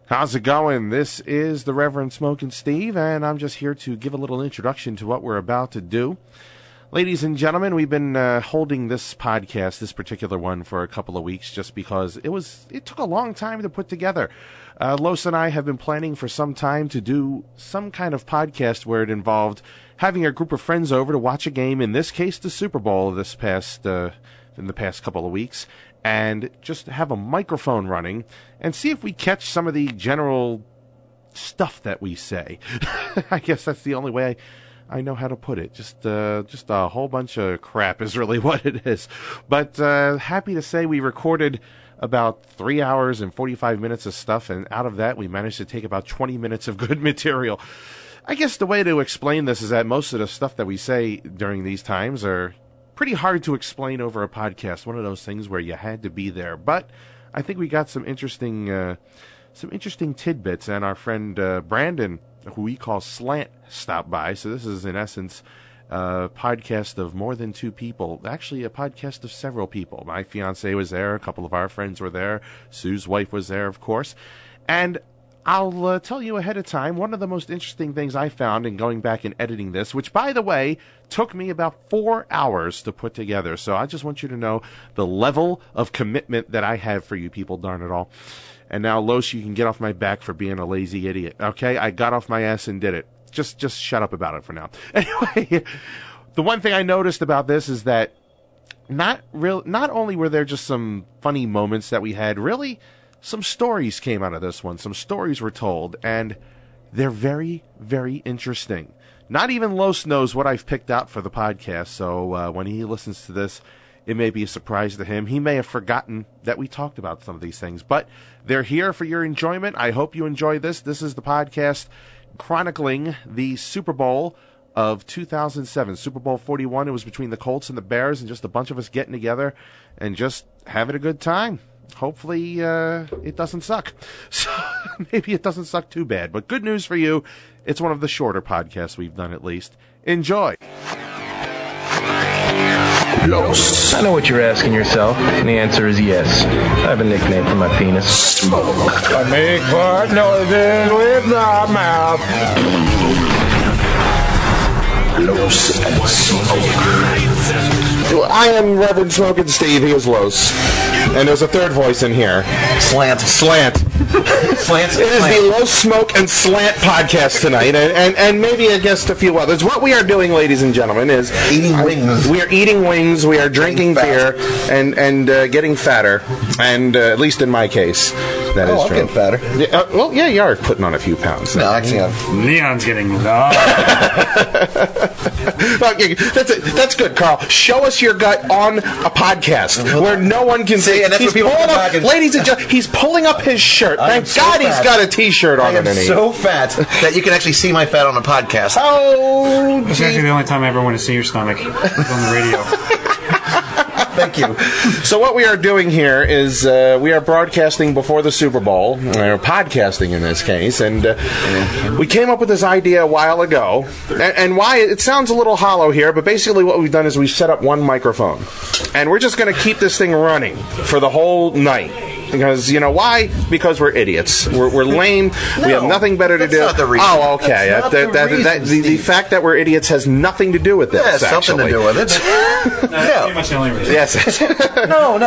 How's it going? This is the Reverend Smokin' Steve, and I'm just here to give a little introduction to what we're about to do. Ladies and gentlemen, we've been holding this podcast, this particular one, for a couple of weeks just because it took a long time to put together. Los and I have been planning for some time to do some kind of podcast where it involved having a group of friends over to watch a game, in this case the Super Bowl in the past couple of weeks, and just have a microphone running and see if we catch some of the general stuff that we say. I guess that's the only way I know how to put it. Just a whole bunch of crap is really what it is. But happy to say we recorded about 3 hours and 45 minutes of stuff, and out of that we managed to take about 20 minutes of good material. I guess the way to explain this is that most of the stuff that we say during these times are pretty hard to explain over a podcast. One of those things where you had to be there. But I think we got some interesting tidbits, and our friend Brandon, who we call Slant, stopped by. So this is, in essence, a podcast of more than two people. Actually, a podcast of several people. My fiance was there. A couple of our friends were there. Sue's wife was there, of course. And I'll tell you ahead of time, one of the most interesting things I found in going back and editing this, which, by the way, took me about 4 hours to put together. So I just want you to know the level of commitment that I have for you people, darn it all. And now, Los, you can get off my back for being a lazy idiot. Okay? I got off my ass and did it. Just shut up about it for now. Anyway, the one thing I noticed about this is that not only were there just some funny moments that we had, really some stories came out of this one. Some stories were told, and they're very, very interesting. Not even Los knows what I've picked out for the podcast, so when he listens to this, it may be a surprise to him. He may have forgotten that we talked about some of these things, but they're here for your enjoyment. I hope you enjoy this. This is the podcast chronicling the Super Bowl of 2007, Super Bowl 41. It was between the Colts and the Bears, and just a bunch of us getting together and just having a good time. Hopefully, it doesn't suck. So maybe it doesn't suck too bad. But good news for you, it's one of the shorter podcasts we've done, at least. Enjoy. Los. I know what you're asking yourself, and the answer is yes. I have a nickname for my penis. Smoke. I make fart noises with my mouth. Los and Smoke. I am Reverend Smokin' Steve. He is Los. And there's a third voice in here. Slant. Slant. Slant's It is the Los Smoke and Slant podcast tonight, and maybe I guess a few others. What we are doing, ladies and gentlemen, is eating wings. We are eating wings. We are drinking beer and getting fatter. And at least in my case, that is true. I'm getting fatter. Yeah, you are putting on a few pounds. No, actually, Leon's getting That's good, Carl. Show us your gut on a podcast where no one can see. And that's He's what people pulling come up, back and- ladies and gentlemen, he's pulling up his shirt. Thank so God he's fat. got a T-shirt on I am underneath. so fat that you can actually see my fat on a podcast. Oh, It's actually the only time I ever want to see your stomach on the radio. Thank you. So what we are doing here is we are broadcasting before the Super Bowl, or podcasting in this case, and we came up with this idea a while ago, and why it sounds a little hollow here, but basically what we've done is we've set up one microphone, and we're just going to keep this thing running for the whole night. Because, you know, why? Because we're idiots. We're lame. We have nothing better to do. That's not the reason. Oh, okay. That's not the reason, The fact that we're idiots has nothing to do with this, Yeah, something actually. to do with it. That's pretty much the only reason. Yes. No.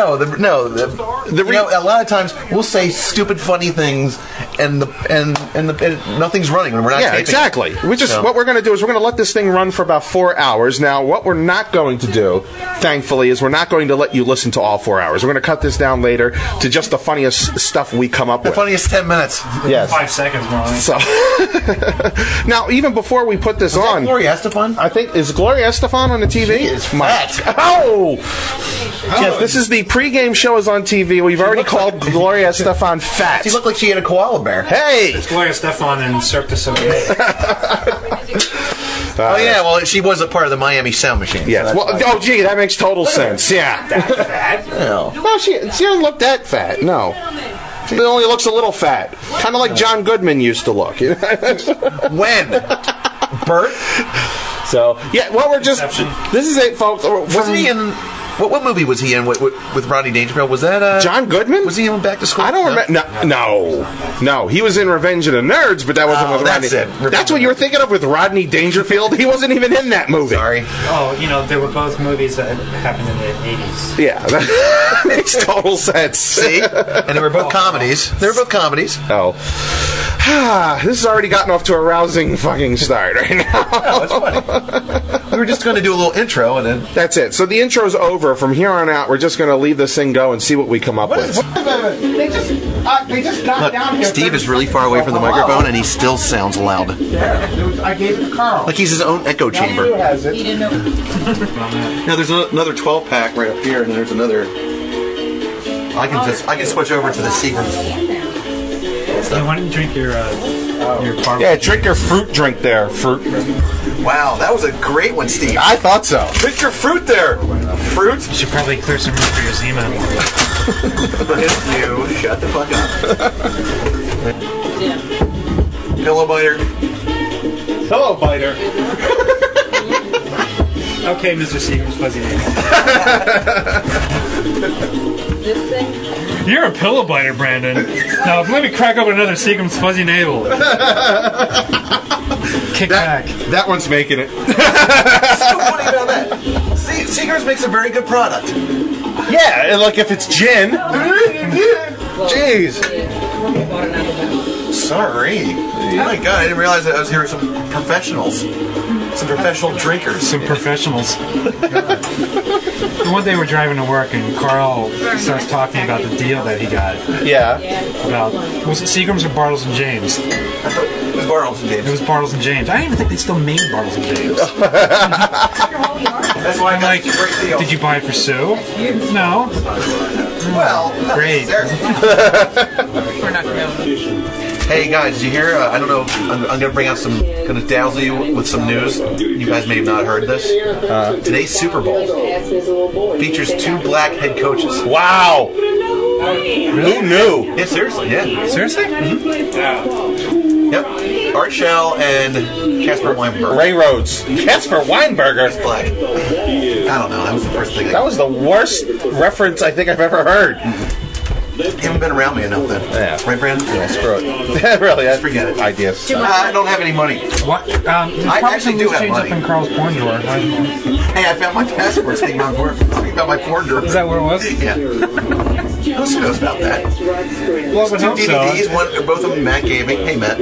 A lot of times we'll say stupid, funny things, and nothing's running when we're not. Yeah, taping. exactly. What we're going to do is we're going to let this thing run for about 4 hours. Now, what we're not going to do, thankfully, is we're not going to let you listen to all 4 hours. We're going to cut this down later to just the funniest stuff we come up The with. funniest 10 minutes. Yes. 5 seconds more. So, now, even before we put this on, Gloria Estefan? I think, is Gloria Estefan on the TV? She is fat. Oh! Yes, this is the pregame show is on TV. We've already called Gloria Estefan fat. She looked like she had a koala bear. Hey! Gloria Estefan and Cirque du Soleil. Oh, yeah, well, she was a part of the Miami Sound Machine. Yes. So Well, gee, that makes total sense. Yeah. No, she doesn't look that fat. No. She only looks a little fat. Kind of like John Goodman used to look. when? Bert? So, yeah, well, we're just... This is it, folks. Wasn't he in... What movie was he in with Rodney Dangerfield? Was that John Goodman? Was he in Back to School? I don't remember. No. He was in Revenge of the Nerds, but that wasn't with Rodney. That's what you were thinking of with Rodney Dangerfield. He wasn't even in that movie. Sorry. Oh, they were both movies that happened in the 80s. Yeah, that makes total sense. See, and they were both comedies. Oh, this has already gotten off to a rousing fucking start right now. No, it's funny. We were just going to do a little intro, and then that's it. So the intro's over. From here on out, we're just going to leave this thing go and see what we come up with. They just got down here. Steve is really far away from the microphone, and he still sounds loud. I gave it to Carl. Like he's his own echo chamber. He has it. He didn't know. Now there's another 12-pack right up here, and there's another. I can switch over to the Seagram's. Hey, why don't you drink your barbecue? Yeah, drink your fruit drink there. Fruit. Wow, that was a great one, Steve. I thought so. Drink your fruit there. Fruit? You should probably clear some room for your Zima. You shut the fuck up. Pillow biter. Okay, Mr. Seagram's fuzzy name. This thing? You're a pillow biter, Brandon. Now let me crack open another Seagram's fuzzy navel. Kick back. That one's making it. So what do you know that? Seagram's makes a very good product. Yeah, and like if it's gin. Jeez. Sorry. Oh my God, I didn't realize that I was here with some professionals. Some professional drinkers. Some professionals. One day we're driving to work and Carl starts talking about the deal that he got. Yeah. About, was it Seagram's or Bartles and James? I thought it was Bartles and James. It was Bartles and James. I didn't even think they still made Bartles and James. That's why I got a great deal. Did you buy it for Sue? No. Well, great. We're not going to. Hey guys, did you hear? I don't know. I'm going to bring out going to dazzle you with some news. You guys may have not heard this. Today's Super Bowl features 2 black head coaches. Wow. Really? Who knew? Yeah, seriously. Yeah. Seriously? Mm-hmm. Yep. Art Shell and Casper Weinberg. Ray Rhodes. Casper Weinberger. Black. I don't know. That was the first thing. That was the worst reference I think I've ever heard. You haven't been around me enough then. Yeah. Right, Brandon? Yeah, screw it. Really, Just forget it. Ideas. I don't have any money. What? I actually do have money. Up in Carl's porn drawer. Hey, I found my passport. Speaking about my porn drawer. Is that where it was? Yeah. Who knows about that? Well, I would 2 hope DVDs, so. both of them Matt gave me. Hey, Matt.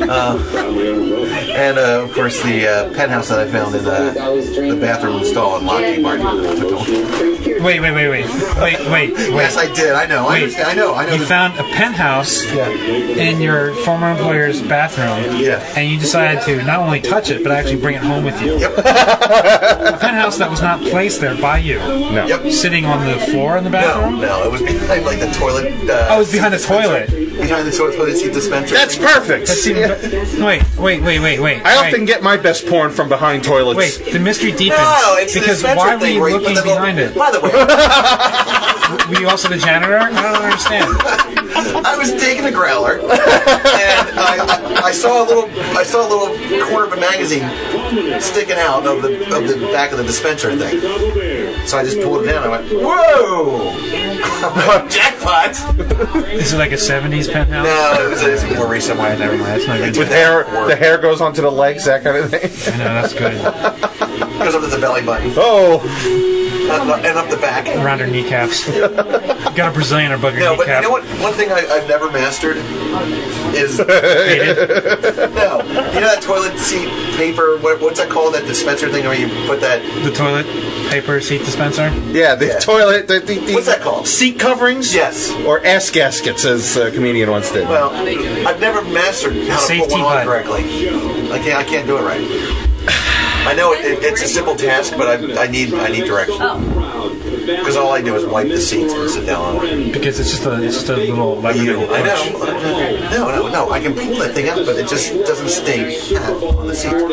And, of course, the penthouse that I found in the bathroom stall in Lockheed Martin. Wait. Yes, I did. I know. Wait. I know. You found a penthouse in your former employer's bathroom, and you decided to not only touch it, but actually bring it home with you. Yep. A penthouse that was not placed there by you. No. Yep. Sitting on the floor in the bathroom? No, it was behind like the toilet. It was behind the toilet. Behind the toilet seat dispenser. That's perfect. Wait. I often get my best porn from behind toilets. Wait, the mystery deepens. No, it's because the dispenser why were thing you where you looking put the behind it? By the way, Were you also the janitor? I don't understand. I was taking a growler, and I saw a little corner of a magazine sticking out of the back of the dispenser thing. So I just pulled it down. I went, whoa! Jackpot! Is it like a 70s penthouse? No, it's a more recent one. Never mind. That's not good. With hair, the hair goes onto the legs, that kind of thing. I know, that's good. Goes up to the belly button. Oh. And up the back. Around her kneecaps. Got a Brazilian above your No, but kneecap. you know what? One thing I've never mastered is no. You know that toilet seat paper? What's that called? That dispenser thing where you put that? The toilet paper seat dispenser? Yeah, the toilet. The What's that called? Seat coverings? Yes. Or ass gaskets, as a comedian once did. Well, I've never mastered how to put one on correctly. I can't do it right. I know it's a simple task, but I need direction. Because all I do is wipe the seats and sit down on it. Because it's just a little lever. I know. No. I can pull that thing out, but it just doesn't stay on the seat.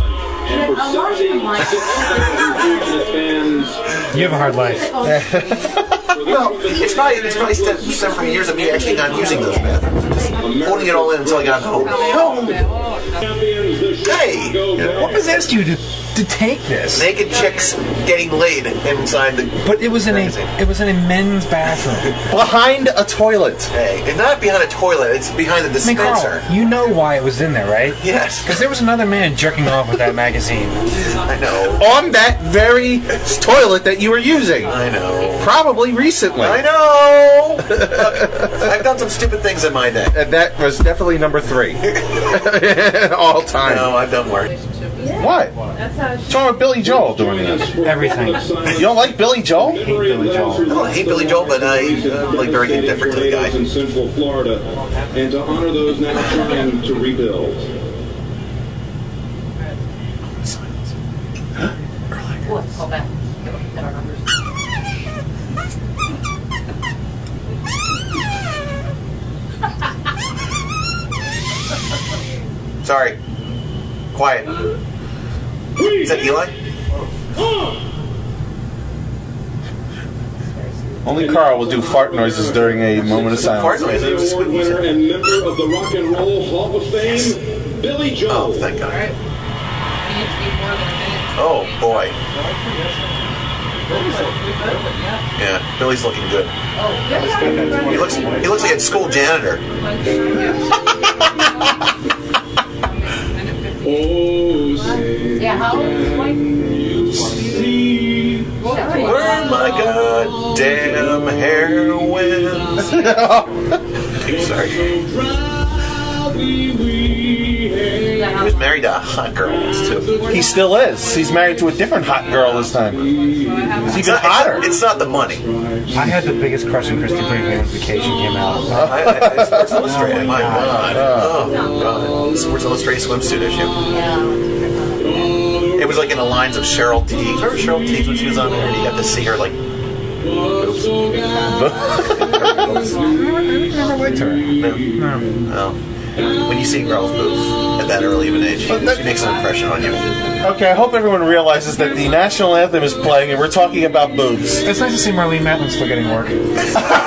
You have a hard life. Well, it's probably stemmed from years of me actually not using those bathrooms. Just holding it all in until I got home. Hey! What possessed you to to take this. Naked chicks getting laid inside the. But it was in magazine. a men's bathroom. Behind a toilet. Hey, it's not behind a toilet. It's behind the I mean, dispenser. Carl, you know why it was in there, right? Yes. Because there was another man jerking off with that magazine. I know. On that very toilet that you were using. I know. Probably recently. I know. Look, I've done some stupid things in my day. And that was definitely number 3. All time. No, I've done worse. What? What's wrong with Billy Joel doing this? Everything. You don't like Billy Joel? Hate Billy Joel. I don't hate Billy Joel, but I'm like very indifferent to the guy. In Central Florida, and to honor those now trying to rebuild. What? Call back. Get our numbers. Sorry. Quiet. Is that Eli? Only Carl will do fart noises during a moment of Fart silence. noise. It was just Award winner and member of the Rock and Roll Hall of Fame, Billy Joel. Oh, thank God. You need to be more than a minute. Oh, boy. Yeah, Billy's looking good. He looks like a school janitor. Oh, say Yeah, how old is his wife? you see. Where my goddamn heroin? Sorry. He was married to a hot girl once, too. He still is. He's married to a different hot girl this time. He's even hotter. It's not the money. I had the biggest crush on Christy Brinkley when Vacation came out. It's Sports Illustrated. My God. Oh, God. Sports Illustrated swimsuit issue. It was like in the lines of Cheryl Teague. Remember Cheryl Teague when she was on there? And you got to see her like. Oops. I never liked her. No. When you see girls' boobs at that early of an age, she makes an impression on you. Okay, I hope everyone realizes that the national anthem is playing and we're talking about boobs. It's nice to see Marlene Matlin still getting work. Is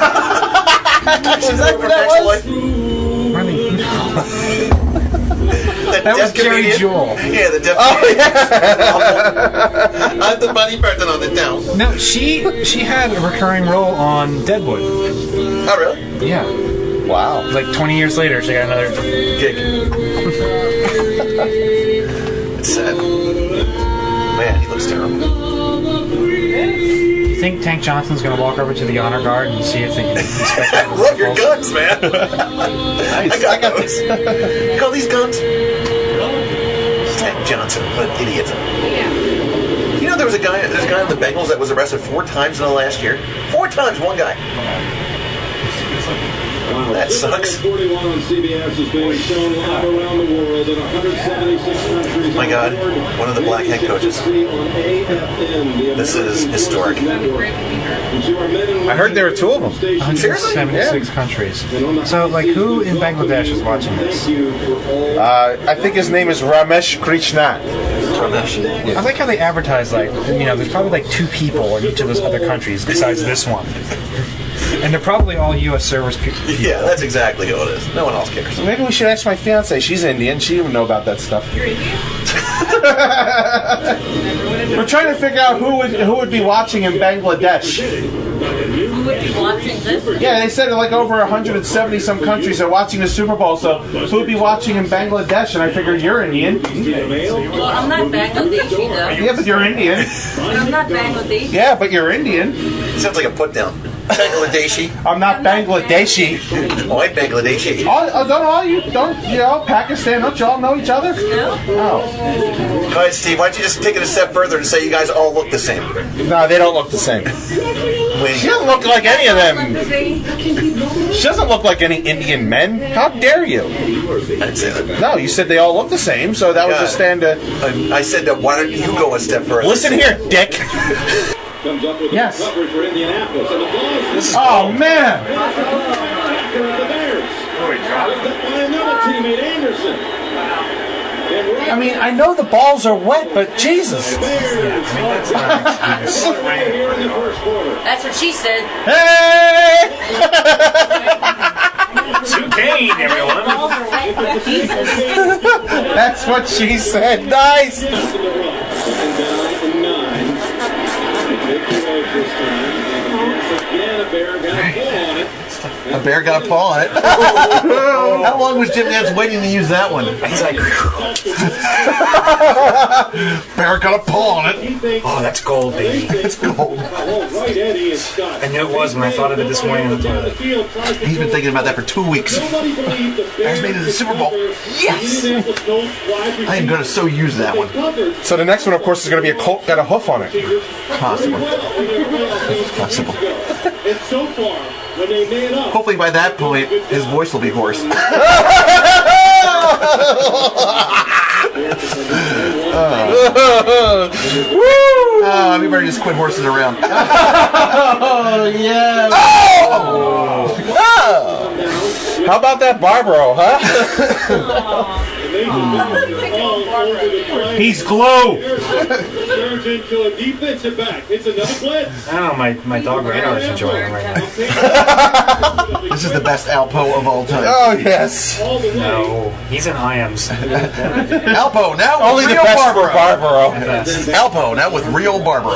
that what that was? Marlene. That was Jerry comedian? Jewell. Yeah, the deaf comedian. I'm the funny person on the town. No, she had a recurring role on Deadwood. Oh, really? Yeah. Wow. Like 20 years later, she got another Gig. It's sad. Man, he looks terrible. You think Tank Johnson's going to walk over to the honor guard and see if they can inspect it? Love your guns, man. Nice. I got this. You call these guns? Tank Johnson, what an idiot. You know there's a guy in the Bengals that was arrested 4 times in the last year? 4 times, one guy. That sucks. 41 on CBS is being shown live around the world in 176 countries. My God, one of the black head coaches. This is historic. I heard there were 2 of them. 176 countries. So, like, who in Bangladesh is watching this? I think his name is Ramesh Krishna. I like how they advertise, like, you know, there's probably like 2 people in each of those other countries besides this one. And they're probably all U.S. service people. Yeah, that's exactly who it is. No one else cares. Maybe we should ask my fiance. She's Indian. She would know about that stuff. You're Indian? We're trying to figure out who would be watching in Bangladesh. Who would be watching this? Yeah, they said like over 170 some countries are watching the Super Bowl. So who would be watching in Bangladesh? And I figured you're Indian. Well, I'm not Bangladeshi, though. Yeah, but you're Indian. But I'm not Bangladeshi. Yeah, but you're Indian. Sounds like a put down. Bangladeshi. I'm not Bangladeshi. White Bangladeshi. Pakistan, don't y'all know each other? No? No. Go ahead, Steve. Why don't you just take it a step further and say you guys all look the same? No, they don't look the same. She doesn't look like any of them. She doesn't look like any Indian men. How dare you? I didn't say that. No, you said they all look the same, so that would just stand to... I said that. Why don't you go a step further? Listen here, dick. Comes up with Yes. recovery for Indianapolis. And the ball is Oh, man. after the Bears. Picked up by another teammate, Anderson. I mean, I know the balls are wet, but Jesus. That's what she said. Hey! Sucane, everyone. Jesus. That's what she said. Nice. And down 9. They take the road this time. And again, a bear got a pull on it. A bear got a paw on it. How long was Jim Nance waiting to use that one? He's like, Bear got a paw on it. oh, that's gold, baby. It's gold. Right, Eddie and Scott. I knew it was when I thought of it this morning in the toilet. He's been thinking about that for 2 weeks. Nobody believed the Bears made it to the Super Bowl. Yes! I am going to so use that one. So the next one, of course, is going to be a Colt got a hoof on it. Possible. Possible. And so far, when they made up, Hopefully by that point, his voice will be hoarse. We better just quit horsing around. Oh, yeah. How about that Barbaro, huh? all over the play. He's glue. Turns into a defensive back. It's another blitz. I don't know, my dog Radar is enjoying it right now. This is the best Alpo of all time. Oh, yes. No, he's in IAMS. Alpo, now Only with the real best for Barbaro. Barbaro. Alpo, now with real Barbaro.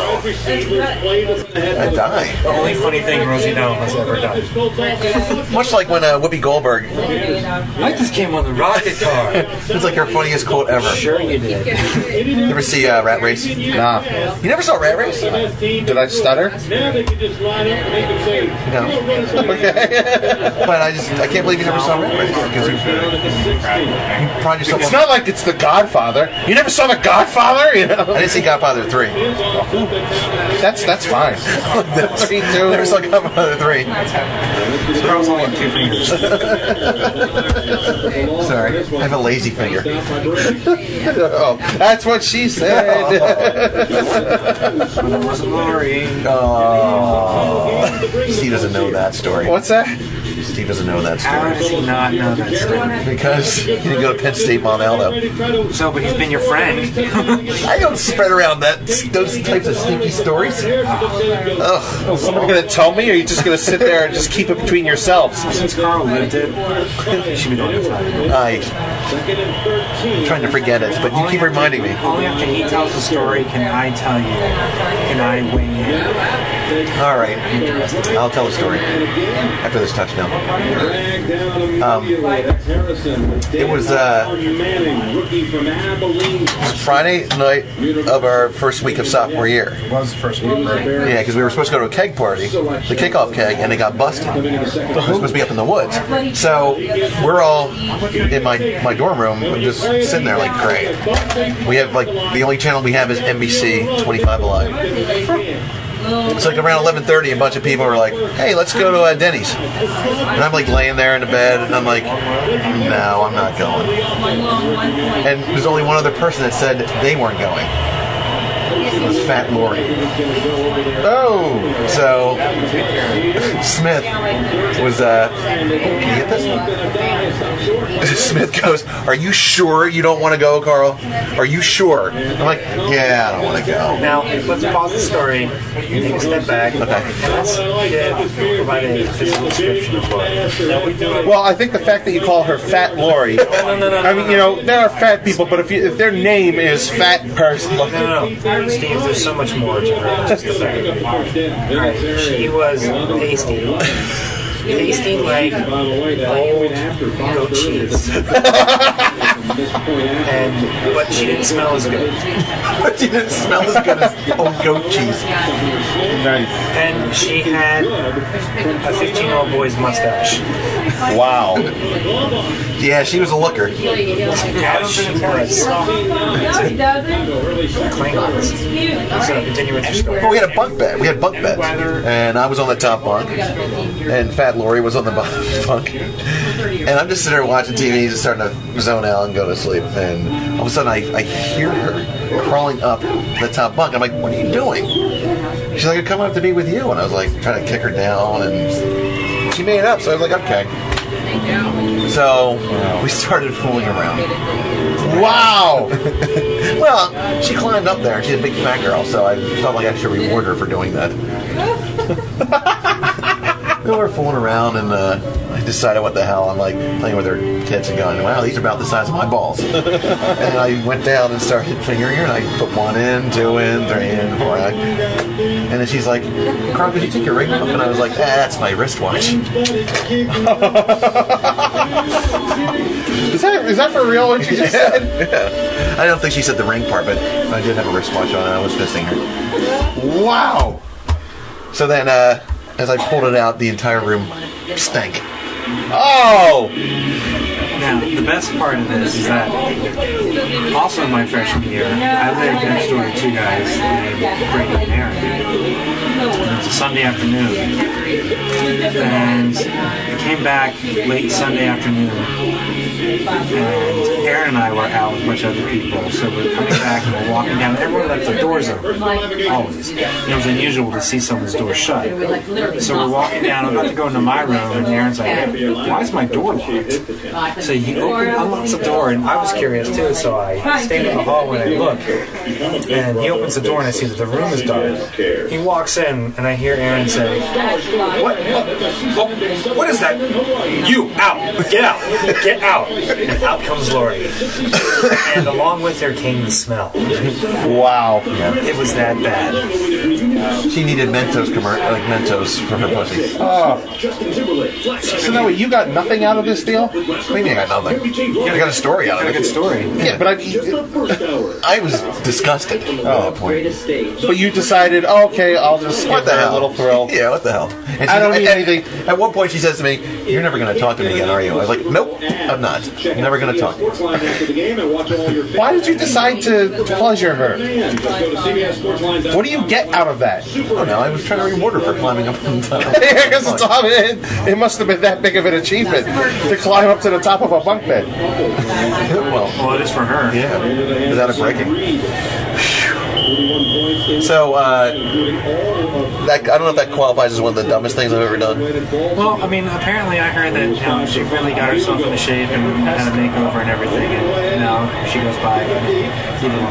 I die. The only funny thing Rosie Down has ever done. Much like when Whoopi Goldberg, I just came on the rocket car. it's like her funniest quote ever. Sure you did. You ever see Rat Race? Nah. You never saw Rat Race? Did I stutter? Now they can just line up and make them say, No. But I can't believe you never saw Rat Race. Because you pride yourself It's on... not like it's The Godfather. You never saw The Godfather? You I know? didn't see Godfather 3. That's fine. Never saw Godfather 3. Carl's only on 2 fingers. Sorry. I have a lazy finger. Oh, that's what she said. Oh. Steve doesn't know that story. What's that? Steve doesn't know that How story. does he not know that story? Because he didn't go to Penn State Mont Aldo. So, but he's been your friend. I don't spread around those types of sneaky stories. Ugh. Is somebody going to tell me, or are you just going to sit there and just keep it between yourselves? Since Carl lived it, you should be doing it. I'm trying to forget it, but you keep reminding me. Only after he tells the story can I tell you. Can I weigh in? All right. I'll tell the story after this touchdown. It was Friday night of our first week of sophomore year. It was the first week, right? Yeah, because we were supposed to go to a keg party, the kickoff keg, and it got busted. We were supposed to be up in the woods. So we're all in my dorm room, just sitting there like, great. We have the only channel we have is NBC 25 Alive. It's like around 11:30, a bunch of people were like, hey, let's go to Denny's. And I'm like laying there in the bed, and I'm like, no, I'm not going. And there's only one other person that said they weren't going. It was Fat Lori. Oh! So, Smith was, can you get this? Smith goes, are you sure you don't want to go, Carl? Are you sure? I'm like, yeah, I don't want to go. Now, let's pause the story. You take a step back. Okay. And let's provide a physical description of what. Well, I think the fact that you call her Fat Lori. No. I mean, there are fat people, but if their name is Fat Person. No. Steve, there's so much more to her than just the fact. Alright, she was pasty. Pasty like old goat cheese. But she didn't smell as good. But she didn't smell as good as old goat cheese. Nice. And she had a 15-year-old boy's mustache. Wow. Yeah, she was a looker. Yeah, she was. Klingons. So continue with your story. Well, we had a bunk bed. We had bunk beds. And I was on the top bunk. And Fat Lori was on the bottom bunk. And I'm just sitting there watching TV, just starting to zone out and go to sleep. And all of a sudden, I hear her crawling up the top bunk. I'm like, what are you doing? She's like, I'm coming up to be with you. And I was like, trying to kick her down. And she made it up. So I was like, okay. So we started fooling around. Wow! Well, she climbed up there. She's a big fat girl, so I felt like I should reward her for doing that. So we're fooling around, and I decided what the hell. I'm like playing with her tits and going, wow, these are about the size of my balls. And then I went down and started fingering her, and I put 1 in, 2 in, 3 in, 4 in. And then she's like, Carl, could you take your ring off? And I was like, that's my wristwatch. Is that for real what you just said? Yeah. I don't think she said the ring part, but I did have a wristwatch on, and I was fisting her. Wow. So then, as I pulled it out, the entire room stank. Oh! Now, the best part of this is that also in my freshman year, I lived next door to 2 guys named Brady and Aaron. It was a Sunday afternoon. And I came back late Sunday afternoon, and Aaron and I were out with a bunch of other people. So we're coming back and we're walking down. Everyone left their doors open, always. It was unusual to see someone's door shut. So we're walking down. I'm about to go into my room, and Aaron's like, why is my door locked? So he unlocks the door, and I was curious too, so I stand in the hallway and I look, and he opens the door, and I see that the room is dark. He walks in, and I hear Aaron say, what is that? You, out! Get out! Get out! And out comes Lori. And along with her came the smell. Wow. Yeah. It was that bad. She needed Mentos Mentos for her pussy. Oh. So now you got nothing out of this deal? What do you mean I got nothing? I got a story out of it. Good story. Yeah, but I was disgusted at that point. But you decided, oh, okay, I'll just What give the her hell? a little thrill. Yeah, what the hell? And I don't need anything. At one point, she says to me, "You're never going to talk to me again, are you?" I was like, "Nope, I'm not. You're never going to talk." Why did you decide to pleasure her? What do you get out of that? Oh no, I was trying to reward her for climbing up on the top. I guess it's all it must have been that big of an achievement to climb up to the top of a bunk bed. Well, it is for her. Yeah, without it breaking. So, I don't know if that qualifies as one of the dumbest things I've ever done. Well, I mean, apparently I heard that she really got herself into shape and had a makeover and everything, and now she goes by even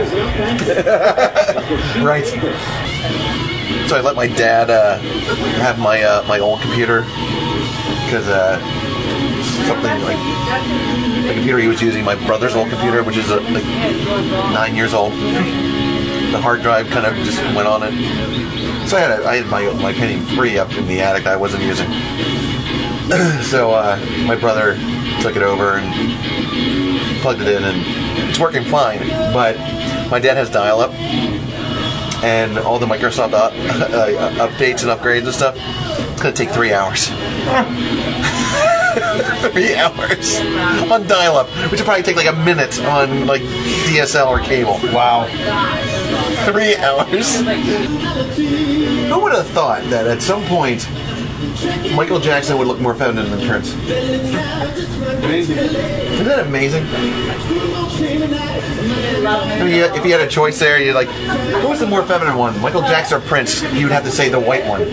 Gloria. Right. So I let my dad have my old computer because something like the computer he was using, my brother's old computer, which is like 9 years old. The hard drive kind of just went on it. So I had my Pentium 3 up in the attic that I wasn't using. So my brother took it over and plugged it in, and it's working fine. But my dad has dial-up, and all the Microsoft updates and upgrades and stuff, it's going to take 3 hours. 3 hours on dial-up, which would probably take like a minute on like DSL or cable. Wow. 3 hours. Who would have thought that at some point Michael Jackson would look more feminine than Prince? Isn't that amazing? I mean, if you had a choice there, you're like, who was the more feminine one, Michael Jackson or Prince? You'd have to say the white one.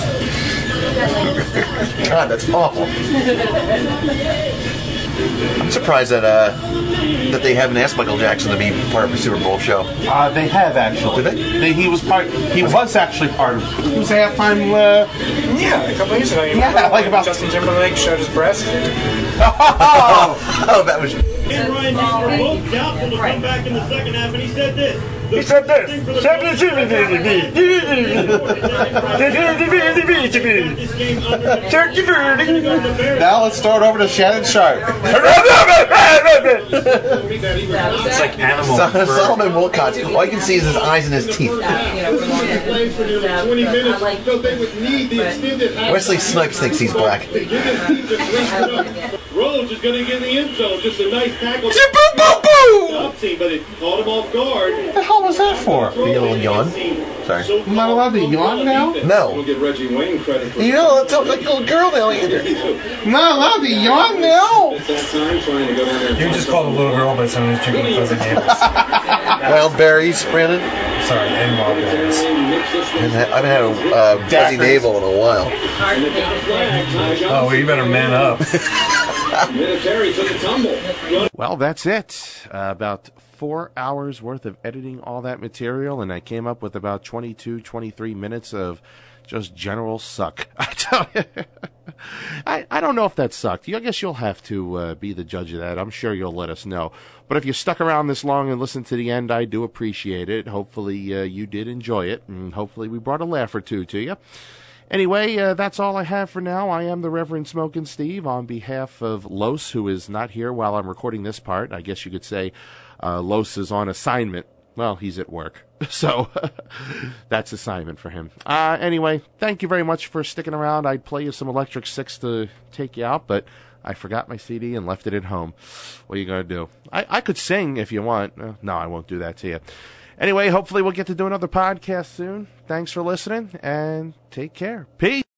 God, that's awful. I'm surprised that they haven't asked Michael Jackson to be part of the Super Bowl show. They have actually. Did they? He was actually part of it. He was halftime. Yeah, a couple years ago. You Yeah, like about Justin Timberlake showed his breast. Oh, that was. And Ryan Disher both doubtful to come back in the second half, and he said this. He said this. Now let's start over to Shannon Sharp. It's like animal. Solomon Wilcots. All you can see is his eyes and his teeth. Wesley Snipes thinks he's black. Rhodes is going to get in the end zone. Just a nice tackle. But it caught him off guard. What the hell was that for? Be a little yawn. Sorry. I'm not allowed to yawn now? No. We'll give Reggie Wayne credit for You know, that's like a little girl now either. I'm not allowed to yawn now? that time trying to go down there. You just called a little girl by someone who's drinking fuzzy nails. Wild berries, Brandon. Sorry, and wild berries. I haven't had a fuzzy navel in a while. Oh, well, you better man up. Military took a tumble. Well, that's it. About 4 hours worth of editing all that material, and I came up with about 22, 23 minutes of just general suck. I tell you. I don't know if that sucked. I guess you'll have to be the judge of that. I'm sure you'll let us know. But if you stuck around this long and listened to the end, I do appreciate it. Hopefully you did enjoy it, and hopefully we brought a laugh or two to you. Anyway, that's all I have for now. I am the Reverend Smokin' Steve on behalf of Los, who is not here while I'm recording this part. I guess you could say Los is on assignment. Well, he's at work, so that's assignment for him. Anyway, thank you very much for sticking around. I'd play you some Electric Six to take you out, but I forgot my CD and left it at home. What are you going to do? I could sing if you want. No, I won't do that to you. Anyway, hopefully we'll get to do another podcast soon. Thanks for listening, and take care. Peace.